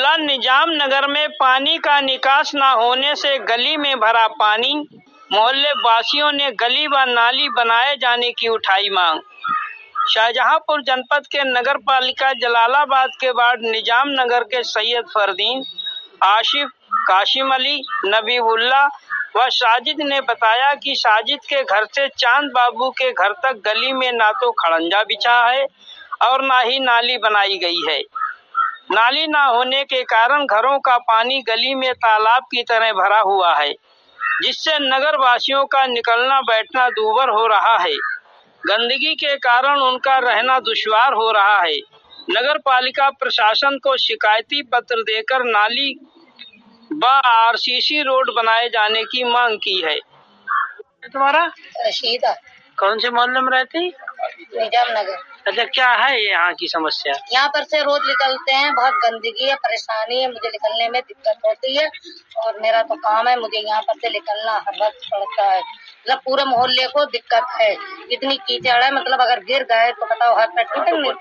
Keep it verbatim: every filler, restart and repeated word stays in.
जिला निजाम नगर में पानी का निकास न होने से गली में भरा पानी। मोहल्ले वासियों ने गली व नाली बनाए जाने की उठाई मांग। शाहजहांपुर जनपद के नगर पालिका जलालाबाद के वार्ड निजाम नगर के सैयद फरदीन, आशिफ, काशिम अली, नबीउल्लाह व साजिद ने बताया कि साजिद के घर से चांद बाबू के घर तक गली में ना तो खड़ंजा बिछा है और ना ही नाली बनाई गई है। नाली ना होने के कारण घरों का पानी गली में तालाब की तरह भरा हुआ है, जिससे नगर वासियों का निकलना बैठना दूभर हो रहा है। गंदगी के कारण उनका रहना दुश्वार हो रहा है। नगर पालिका प्रशासन को शिकायती पत्र देकर नाली व आरसीसी रोड बनाए जाने की मांग की है। तुम्हारा रशीदा। कौन से मोहल्ले में रहती? निजाम नगर। अच्छा, क्या है यहाँ की समस्या? यहाँ पर से रोज निकलते हैं, बहुत गंदगी है, परेशानी है, मुझे निकलने में दिक्कत होती है और मेरा तो काम है, मुझे यहाँ पर से निकलना हर वक्त पड़ता है। मतलब पूरे मोहल्ले को दिक्कत है, इतनी कीचड़ है, मतलब अगर गिर गए तो बताओ हाथ पैर टूटेंगे।